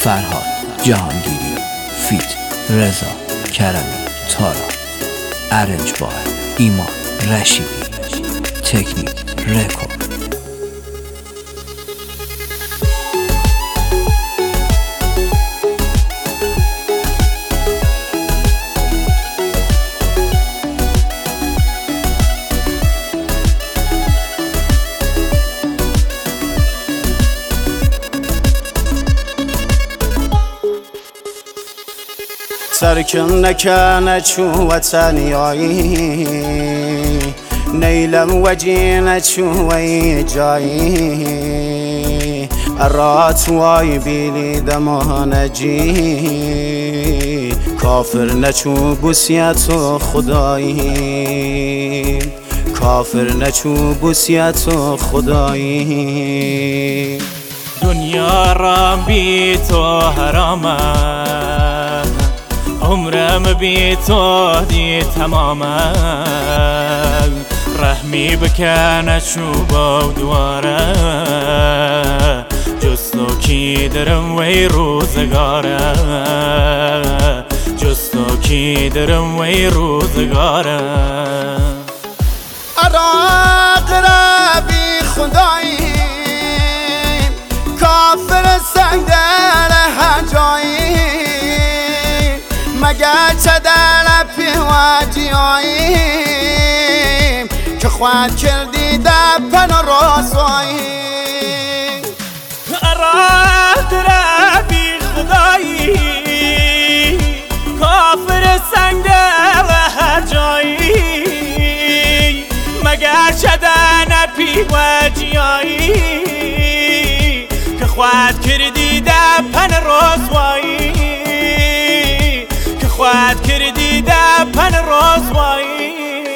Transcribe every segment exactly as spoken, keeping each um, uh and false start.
فرهاد جهانگیری، فیت رضا کرمی تارا، ارنج بای ایمان رشیدی، تکنیک رکورد. سرکن نکنه چو وطنیایی، نیلم وجینه چو وی جایی، ارات وای بیلی دمانجی، کافر نچو بوسیت و خدایی، کافر نچو بوسیت و خدایی. دنیا را بی تو حرامه، عمرم بی تو دی تمامه، رحمی بکنه چوبا و دواره، جستو کی درم وی روزگاره، جستو کی درم وی روزگاره. عراق را بی خدایی، کافر سندر هجایی، مگر چه در پیواجیایی، که خود کردی در پن رسوایی. عراق را بی خدایی، کافر سنگ در هر جایی، مگر چه در پیواجیایی، که خود کردی در پن رسوایی، خواهد کردی در پن رسوایی.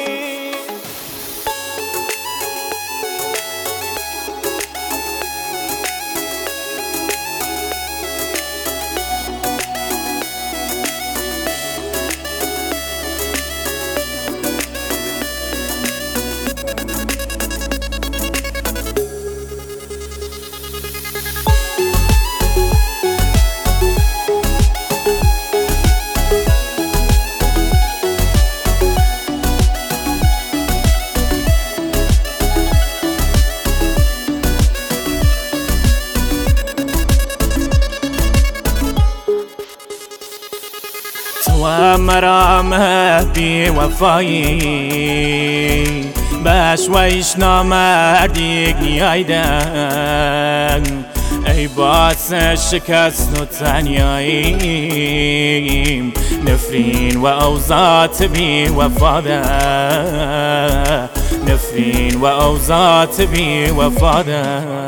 و مرامه بی وفایی، باش ویش نامردیگ نیایدن، ای باعث شکست و تنیاییم، نفرین و اوزات بی وفاده، نفرین و اوزات بی وفاده.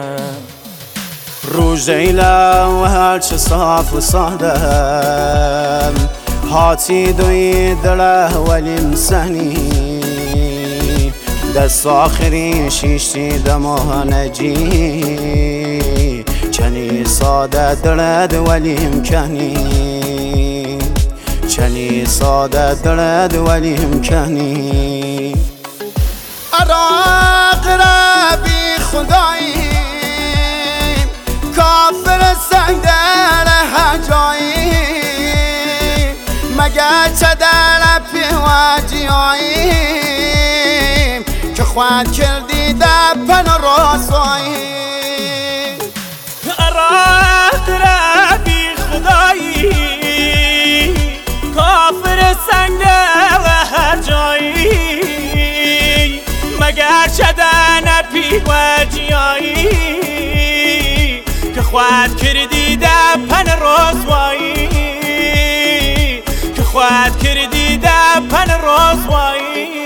روزیلا و هرچه صاف و صادم، هاتی دوی دله ولیم سنی، دست آخری شیشتی دمانجی، چنی ساده دلد ولیم کنی، چنی ساده دلد ولیم کنی. عراق را بی خدایی، کافر سنگ در هجایی، مگر چه در پیواجیایی، که خود کردی در پن رسوایی. عراق را بی خدایی، کافر سنگ در هر جایی، مگر چه در پیواجیایی، که خود کردی در پن رسوایی، خواهد کردی در پن رسوایی.